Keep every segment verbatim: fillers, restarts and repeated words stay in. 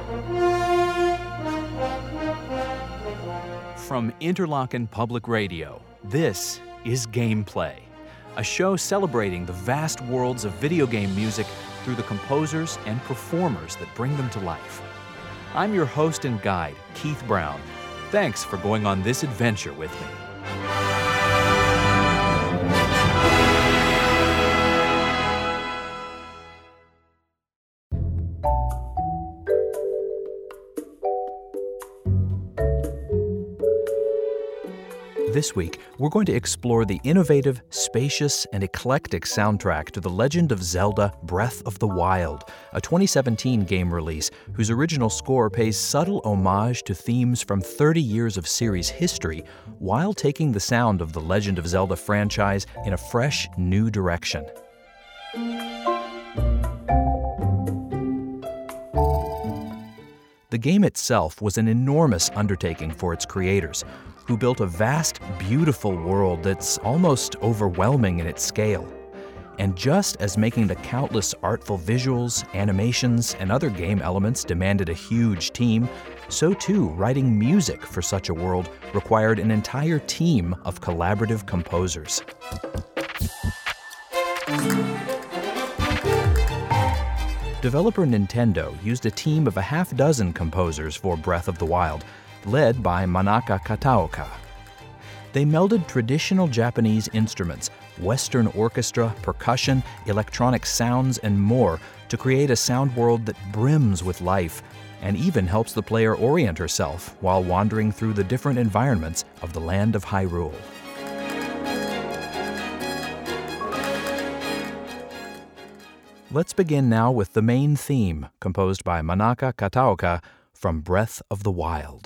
From Interlochen Public Radio, this is Gameplay, a show celebrating the vast worlds of video game music through the composers and performers that bring them to life. I'm your host and guide, Keith Brown. Thanks for going on this adventure with me. This week, we're going to explore the innovative, spacious, and eclectic soundtrack to The Legend of Zelda: Breath of the Wild, a twenty seventeen game release whose original score pays subtle homage to themes from thirty years of series history while taking the sound of the Legend of Zelda franchise in a fresh, new direction. The game itself was an enormous undertaking for its creators, who built a vast, beautiful world that's almost overwhelming in its scale. And just as making the countless artful visuals, animations, and other game elements demanded a huge team, so too writing music for such a world required an entire team of collaborative composers. Developer Nintendo used a team of a half dozen composers for Breath of the Wild, led by Manaka Kataoka. They melded traditional Japanese instruments, Western orchestra, percussion, electronic sounds, and more to create a sound world that brims with life and even helps the player orient herself while wandering through the different environments of the land of Hyrule. Let's begin now with the main theme, composed by Manaka Kataoka from Breath of the Wild.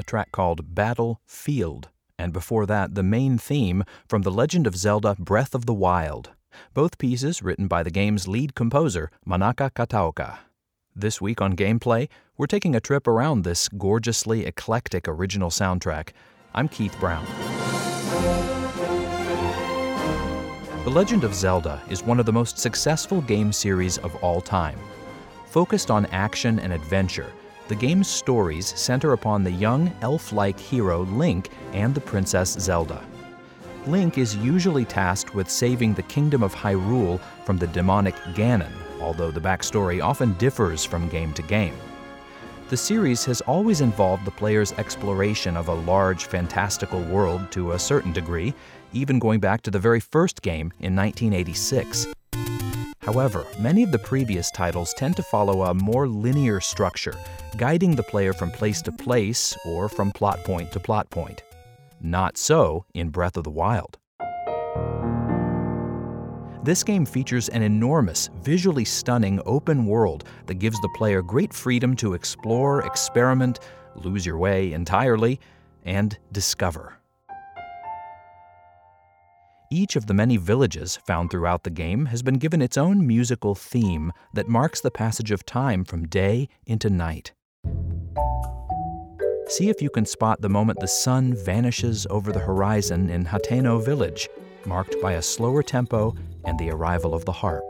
track called Battle Field, and before that, the main theme from The Legend of Zelda Breath of the Wild, both pieces written by the game's lead composer, Manaka Kataoka. This week on Gameplay, we're taking a trip around this gorgeously eclectic original soundtrack. I'm Keith Brown. The Legend of Zelda is one of the most successful game series of all time. Focused on action and adventure, the game's stories center upon the young, elf-like hero Link and the Princess Zelda. Link is usually tasked with saving the Kingdom of Hyrule from the demonic Ganon, although the backstory often differs from game to game. The series has always involved the player's exploration of a large, fantastical world to a certain degree, even going back to the very first game in nineteen eighty-six. However, many of the previous titles tend to follow a more linear structure, guiding the player from place to place or from plot point to plot point. Not so in Breath of the Wild. This game features an enormous, visually stunning open world that gives the player great freedom to explore, experiment, lose your way entirely, and discover. Each of the many villages found throughout the game has been given its own musical theme that marks the passage of time from day into night. See if you can spot the moment the sun vanishes over the horizon in Hateno Village, marked by a slower tempo and the arrival of the harp.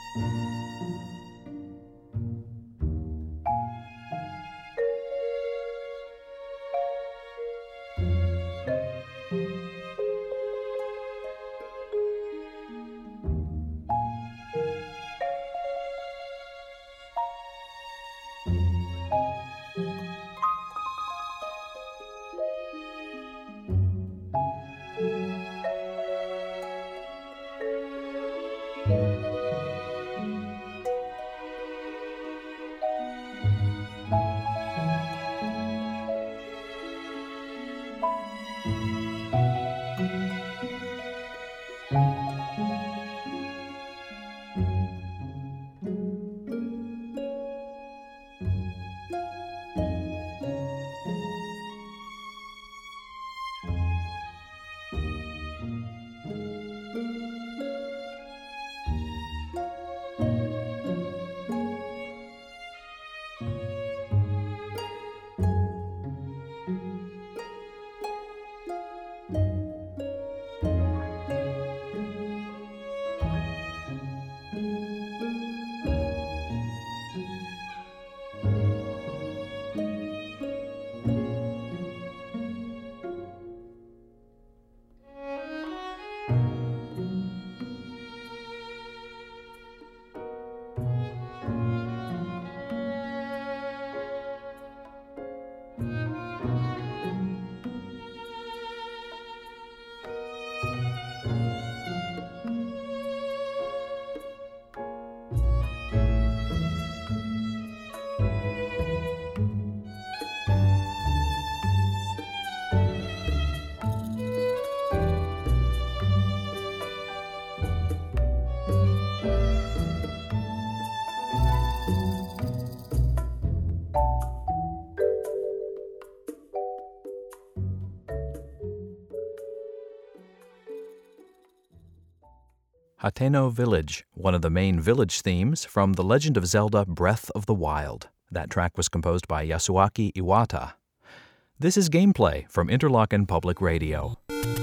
Hateno Village, one of the main village themes from The Legend of Zelda Breath of the Wild. That track was composed by Yasuaki Iwata. This is Gameplay from Interlochen Public Radio.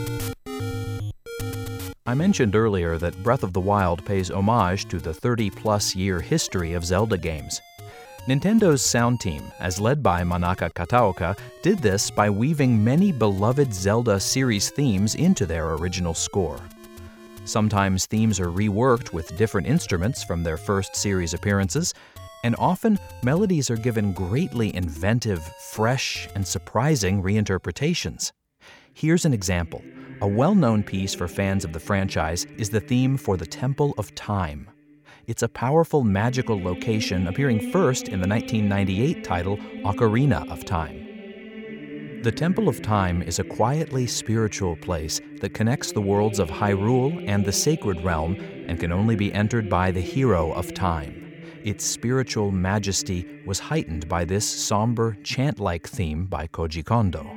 I mentioned earlier that Breath of the Wild pays homage to the thirty-plus year history of Zelda games. Nintendo's sound team, as led by Manaka Kataoka, did this by weaving many beloved Zelda series themes into their original score. Sometimes themes are reworked with different instruments from their first series appearances, and often melodies are given greatly inventive, fresh, and surprising reinterpretations. Here's an example. A well-known piece for fans of the franchise is the theme for the Temple of Time. It's a powerful magical location appearing first in the nineteen ninety-eight title Ocarina of Time. The Temple of Time is a quietly spiritual place that connects the worlds of Hyrule and the Sacred Realm and can only be entered by the hero of time. Its spiritual majesty was heightened by this somber, chant-like theme by Koji Kondo.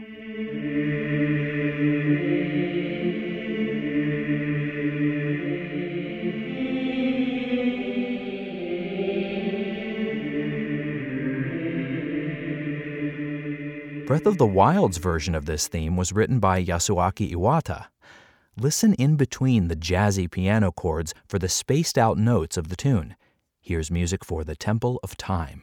Breath of the Wild's version of this theme was written by Yasuaki Iwata. Listen in between the jazzy piano chords for the spaced-out notes of the tune. Here's music for the Temple of Time.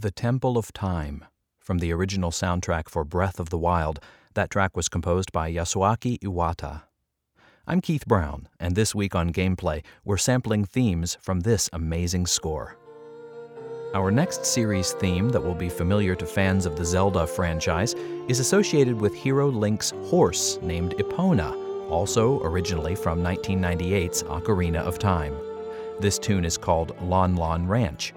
The Temple of Time, from the original soundtrack for Breath of the Wild. That track was composed by Yasuaki Iwata. I'm Keith Brown, and this week on Gameplay, we're sampling themes from this amazing score. Our next series theme that will be familiar to fans of the Zelda franchise is associated with Hero Link's horse named Epona, also originally from nineteen ninety-eight's Ocarina of Time. This tune is called Lon Lon Ranch.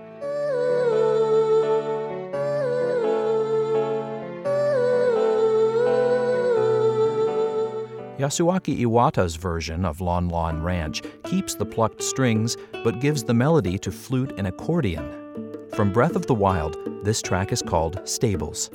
Yasuaki Iwata's version of Lon Lon Ranch keeps the plucked strings but gives the melody to flute and accordion. From Breath of the Wild, this track is called Stables.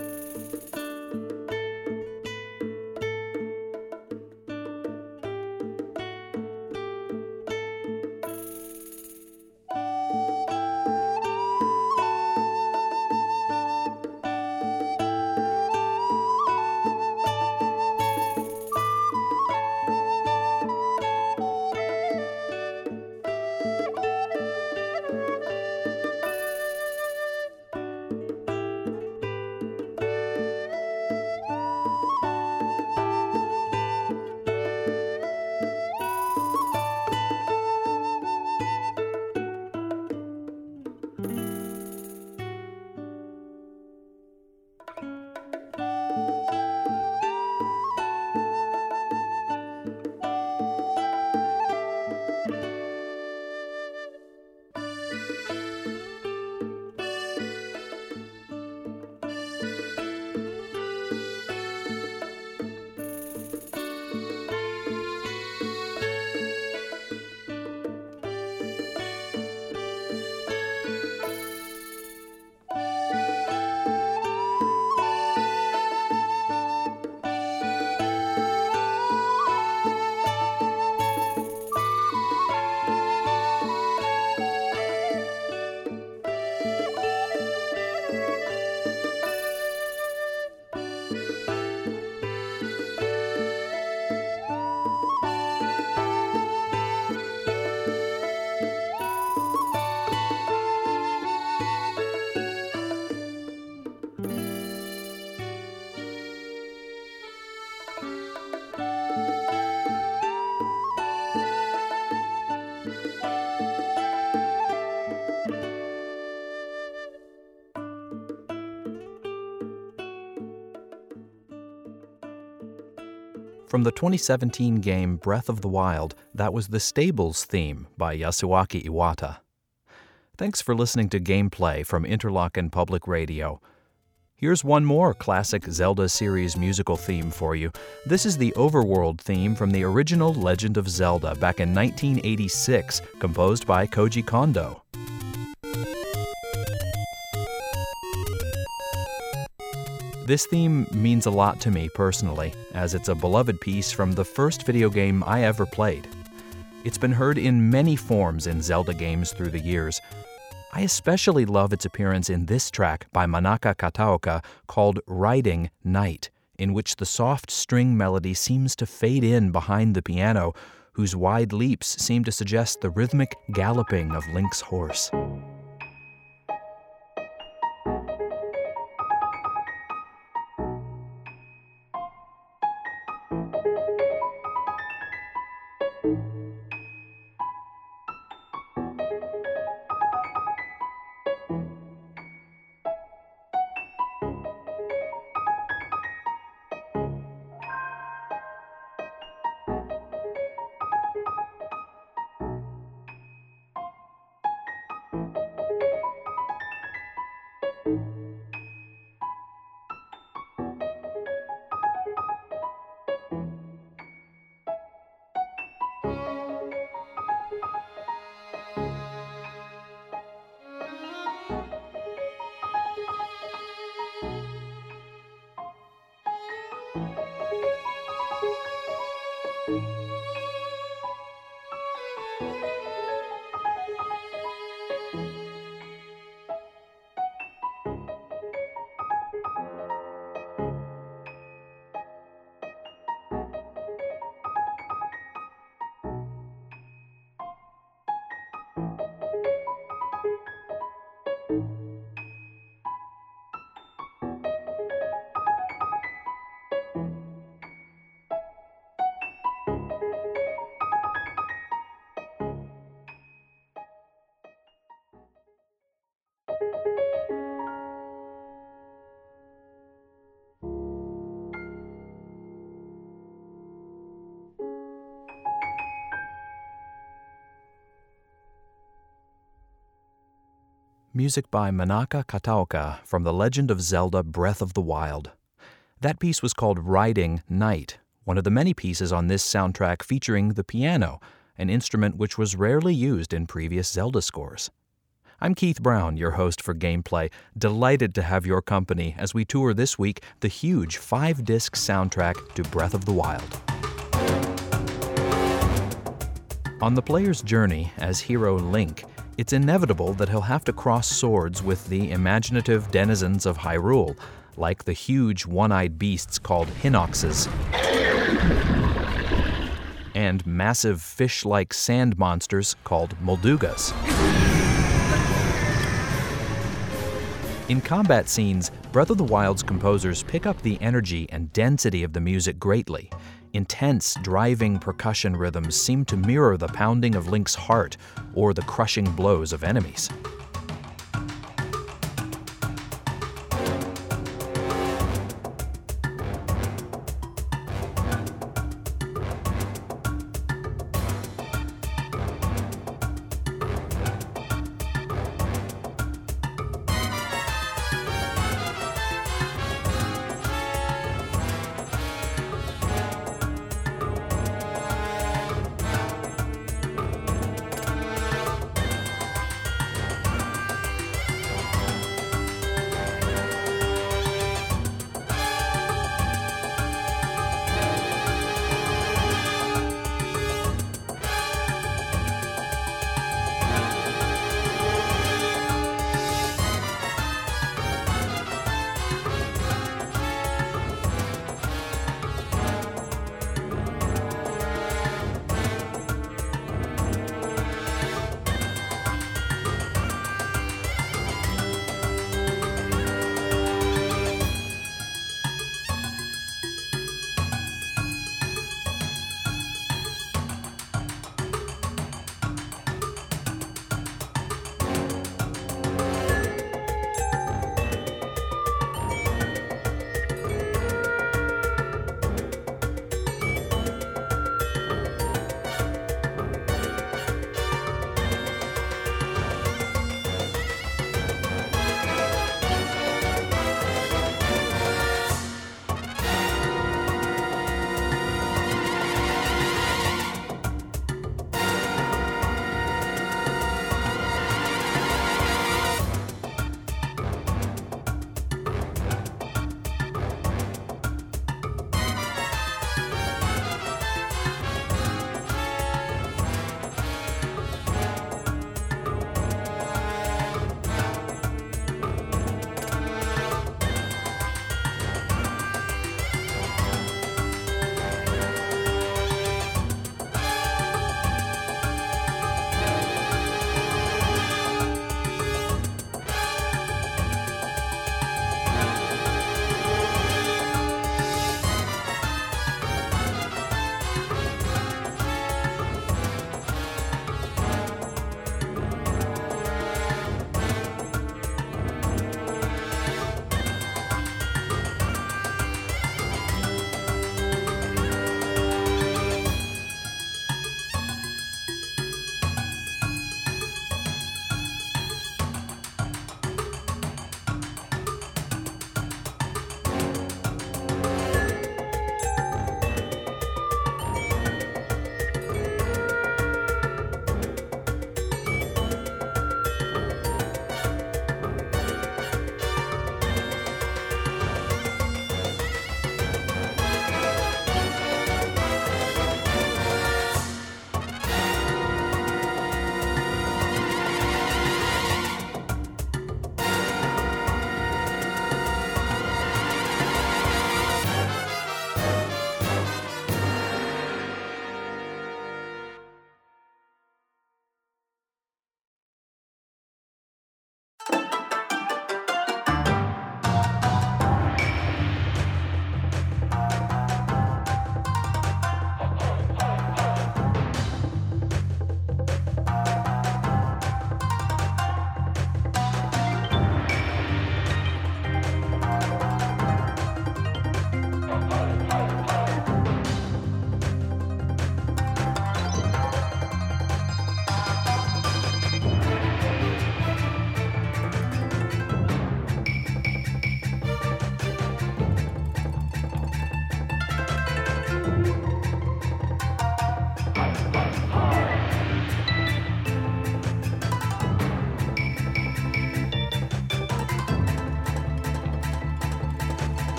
From the twenty seventeen game Breath of the Wild, that was the Stables theme by Yasuaki Iwata. Thanks for listening to Gameplay from Interlochen Public Radio. Here's one more classic Zelda series musical theme for you. This is the Overworld theme from the original Legend of Zelda back in nineteen eighty-six, composed by Koji Kondo. This theme means a lot to me personally, as it's a beloved piece from the first video game I ever played. It's been heard in many forms in Zelda games through the years. I especially love its appearance in this track by Manaka Kataoka called Riding Night, in which the soft string melody seems to fade in behind the piano, whose wide leaps seem to suggest the rhythmic galloping of Link's horse. Music by Manaka Kataoka from The Legend of Zelda Breath of the Wild. That piece was called Riding Night, one of the many pieces on this soundtrack featuring the piano, an instrument which was rarely used in previous Zelda scores. I'm Keith Brown, your host for Gameplay, delighted to have your company as we tour this week the huge five-disc soundtrack to Breath of the Wild. On the player's journey as hero Link, it's inevitable that he'll have to cross swords with the imaginative denizens of Hyrule, like the huge one-eyed beasts called Hinoxes, and massive fish-like sand monsters called Moldugas. In combat scenes, Breath of the Wild's composers pick up the energy and density of the music greatly. Intense, driving percussion rhythms seem to mirror the pounding of Link's heart or the crushing blows of enemies.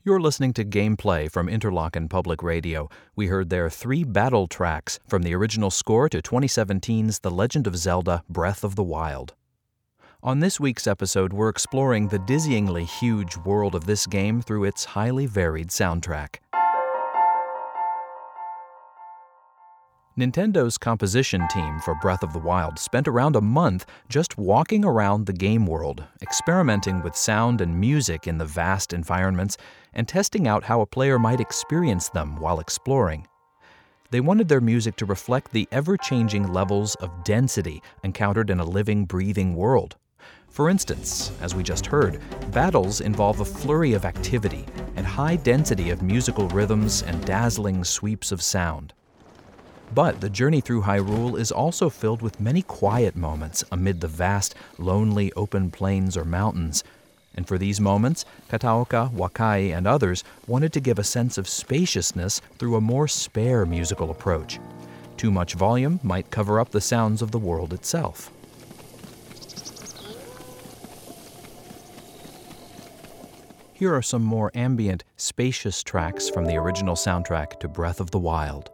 You're listening to Gameplay from Interlochen Public Radio. We heard their three battle tracks from the original score to twenty seventeen's The Legend of Zelda: Breath of the Wild. On this week's episode, we're exploring the dizzyingly huge world of this game through its highly varied soundtrack. Nintendo's composition team for Breath of the Wild spent around a month just walking around the game world, experimenting with sound and music in the vast environments, and testing out how a player might experience them while exploring. They wanted their music to reflect the ever-changing levels of density encountered in a living, breathing world. For instance, as we just heard, battles involve a flurry of activity and high density of musical rhythms and dazzling sweeps of sound. But the journey through Hyrule is also filled with many quiet moments amid the vast, lonely open plains or mountains. And for these moments, Kataoka, Wakai, and others wanted to give a sense of spaciousness through a more spare musical approach. Too much volume might cover up the sounds of the world itself. Here are some more ambient, spacious tracks from the original soundtrack to Breath of the Wild.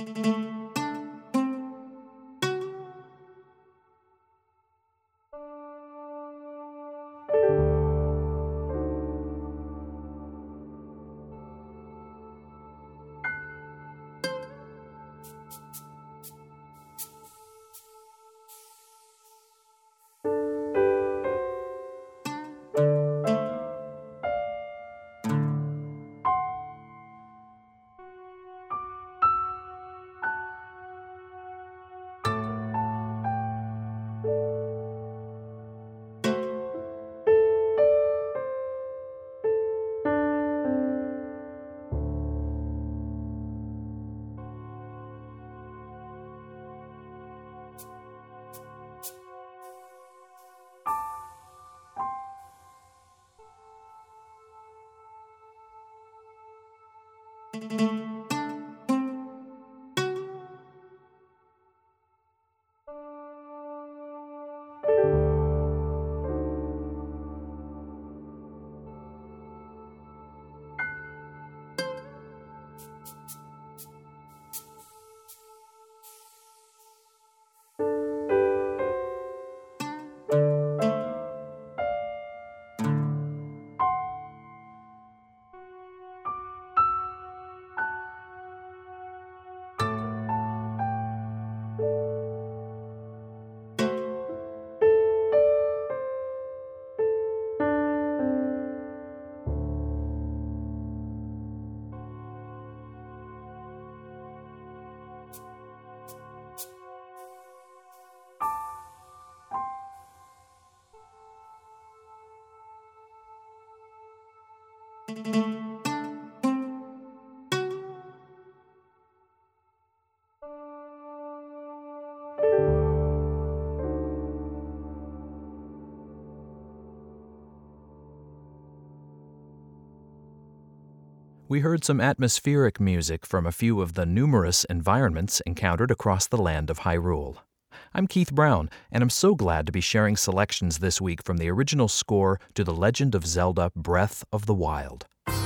We heard some atmospheric music from a few of the numerous environments encountered across the land of Hyrule. I'm Keith Brown, and I'm so glad to be sharing selections this week from the original score to The Legend of Zelda: Breath of the Wild.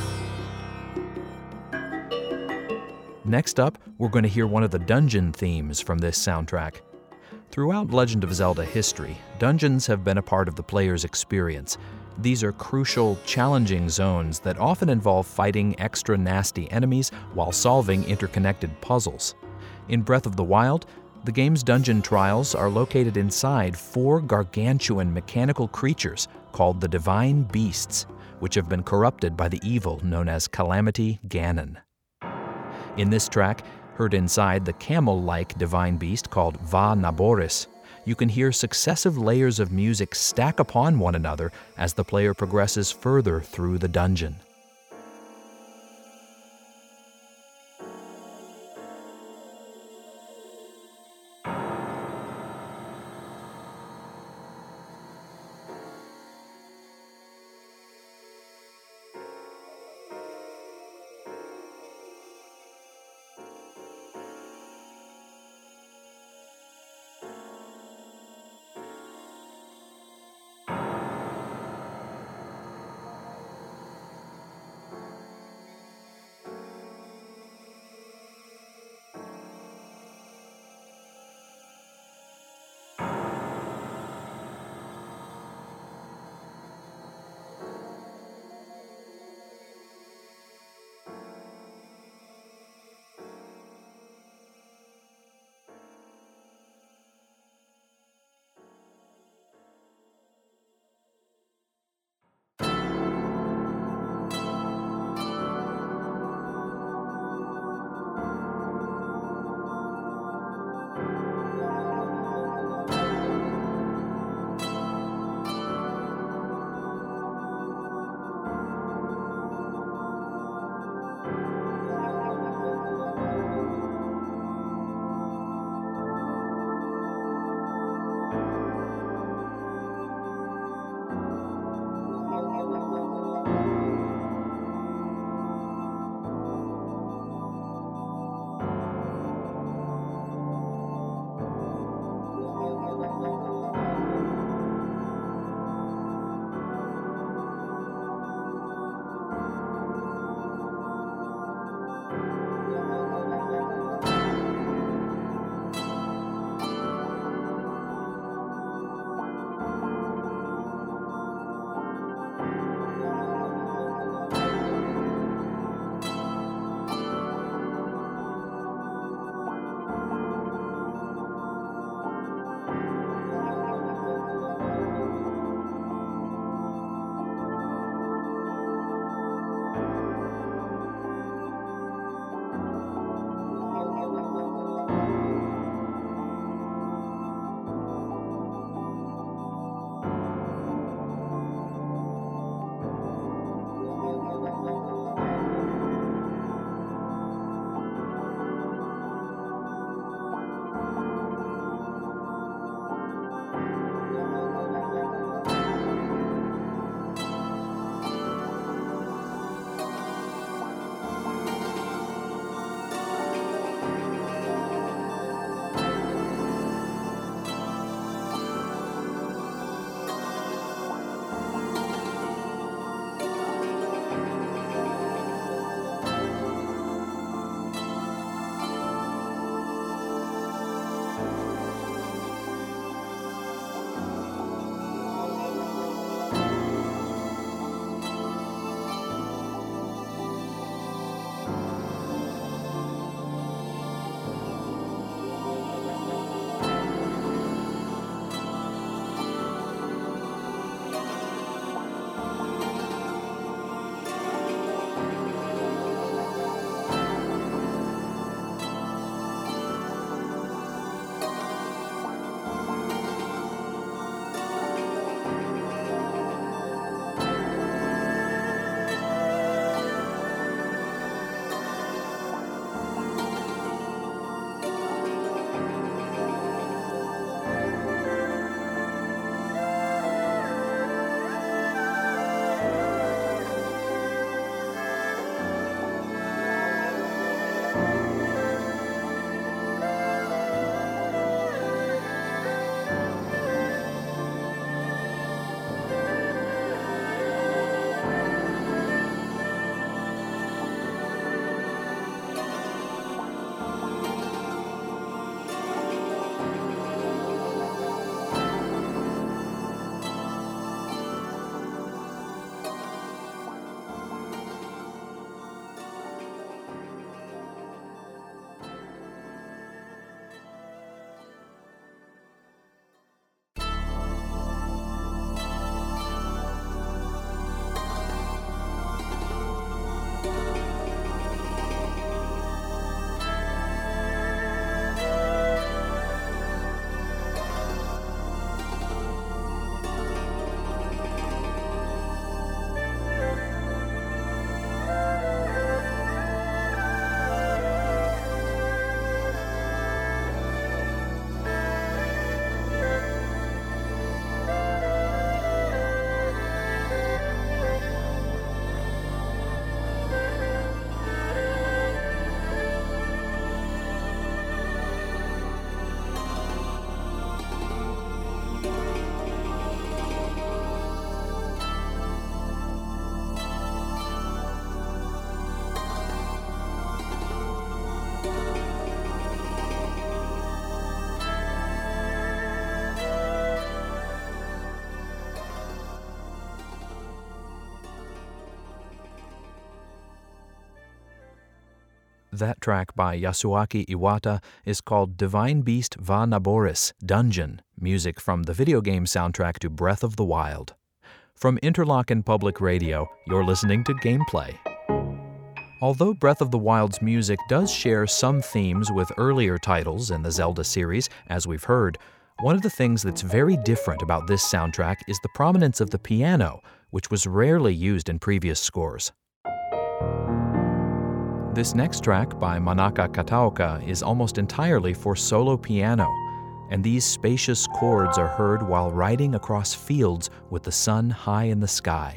Next up, we're going to hear one of the dungeon themes from this soundtrack. Throughout Legend of Zelda history, dungeons have been a part of the player's experience. These are crucial, challenging zones that often involve fighting extra nasty enemies while solving interconnected puzzles. In Breath of the Wild, the game's dungeon trials are located inside four gargantuan mechanical creatures called the Divine Beasts, which have been corrupted by the evil known as Calamity Ganon. In this track, heard inside the camel-like divine beast called Va Naboris, you can hear successive layers of music stack upon one another as the player progresses further through the dungeon. That track by Yasuaki Iwata is called Divine Beast Va Naboris, Dungeon, music from the video game soundtrack to Breath of the Wild. From Interlochen Public Radio, you're listening to Gameplay. Although Breath of the Wild's music does share some themes with earlier titles in the Zelda series, as we've heard, one of the things that's very different about this soundtrack is the prominence of the piano, which was rarely used in previous scores. This next track by Manaka Kataoka is almost entirely for solo piano, and these spacious chords are heard while riding across fields with the sun high in the sky.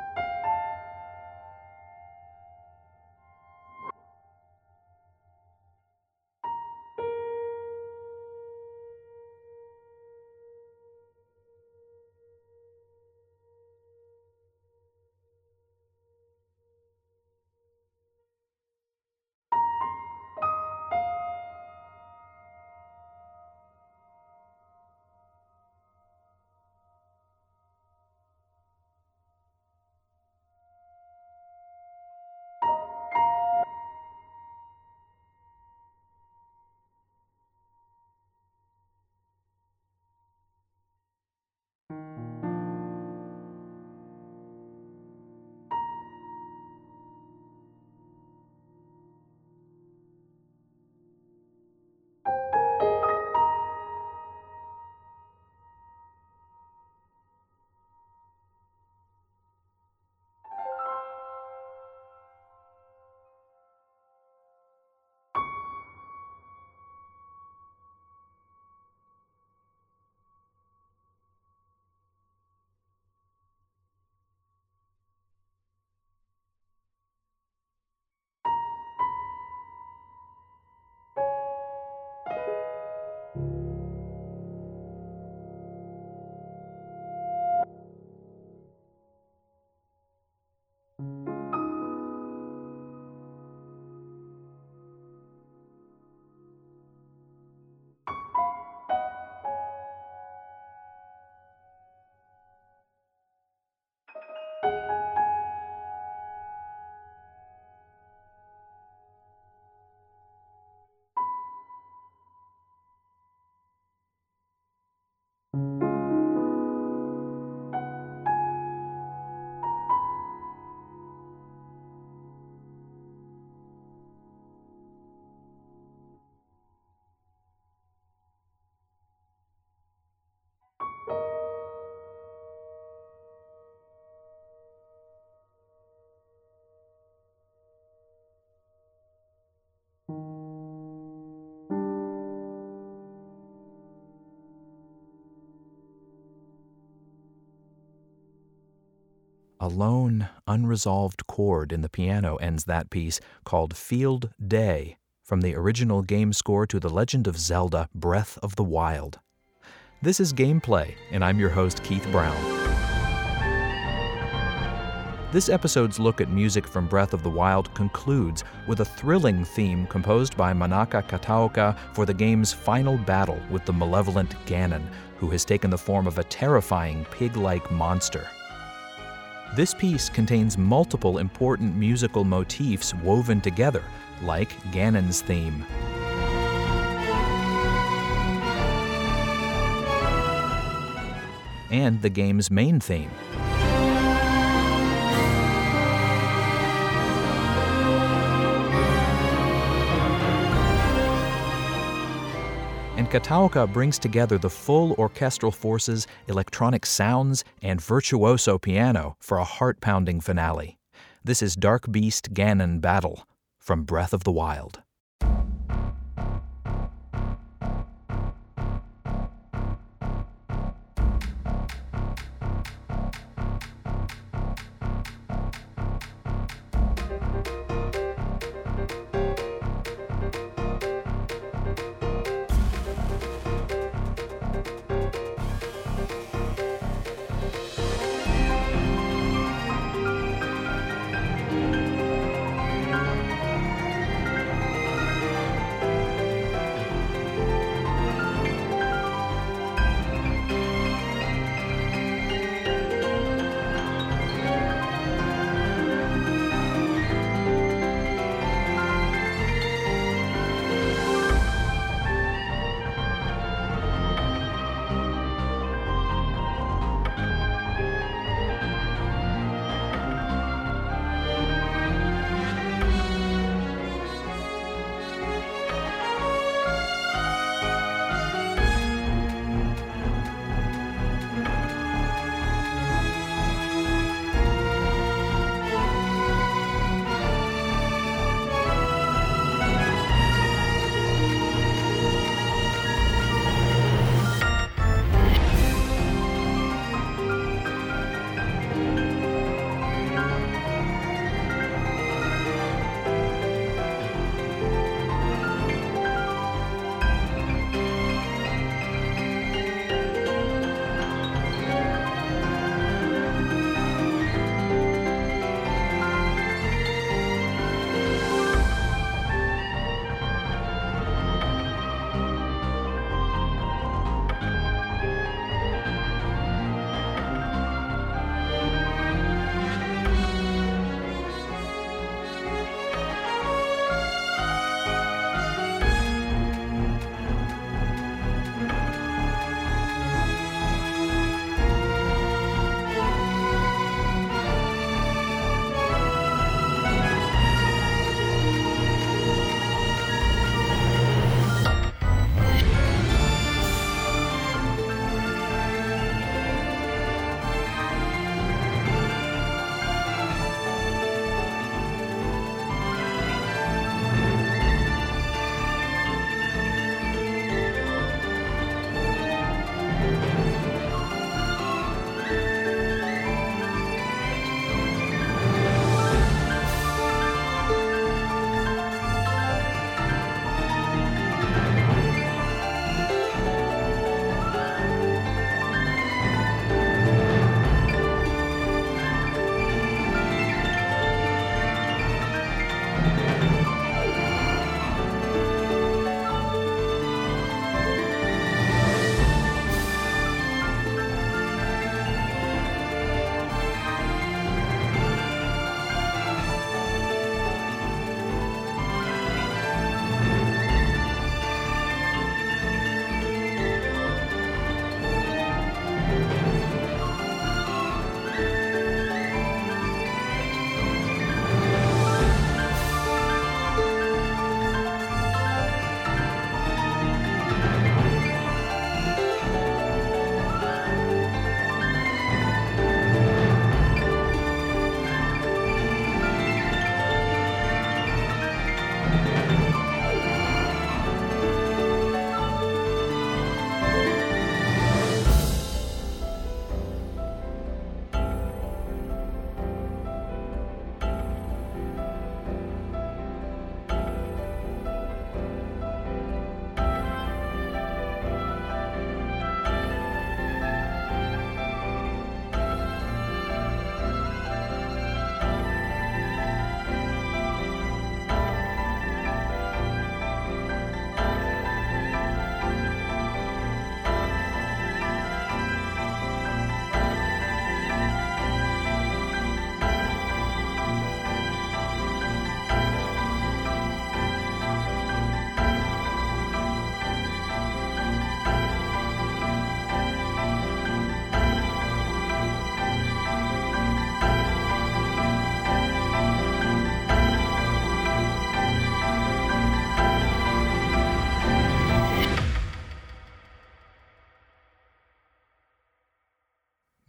A lone, unresolved chord in the piano ends that piece, called Field Day, from the original game score to The Legend of Zelda: Breath of the Wild. This is Gameplay, and I'm your host, Keith Brown. This episode's look at music from Breath of the Wild concludes with a thrilling theme composed by Manaka Kataoka for the game's final battle with the malevolent Ganon, who has taken the form of a terrifying pig-like monster. This piece contains multiple important musical motifs woven together, like Ganon's theme. And the game's main theme. And Kataoka brings together the full orchestral forces, electronic sounds, and virtuoso piano for a heart-pounding finale. This is Dark Beast Ganon Battle from Breath of the Wild.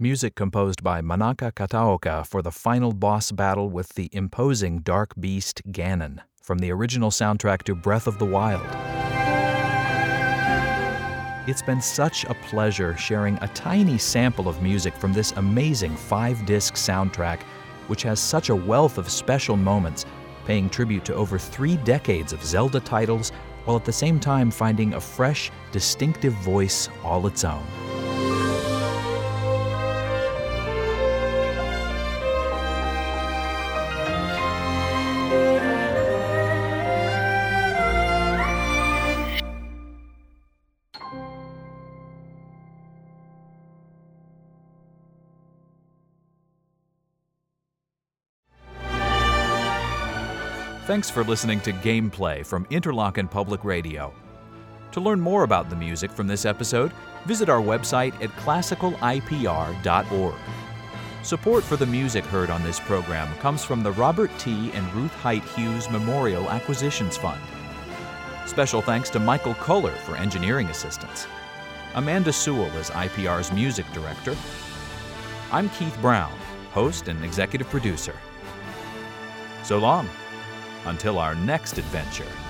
music composed by Manaka Kataoka for the final boss battle with the imposing dark beast Ganon, from the original soundtrack to Breath of the Wild. It's been such a pleasure sharing a tiny sample of music from this amazing five-disc soundtrack, which has such a wealth of special moments, paying tribute to over three decades of Zelda titles, while at the same time finding a fresh, distinctive voice all its own. Thanks for listening to Gameplay from Interlochen Public Radio. To learn more about the music from this episode, visit our website at classical I P R dot org. Support for the music heard on this program comes from the Robert T. and Ruth Height Hughes Memorial Acquisitions Fund. Special thanks to Michael Kohler for engineering assistance. Amanda Sewell is I P R's music director. I'm Keith Brown, host and executive producer. So long. Until our next adventure.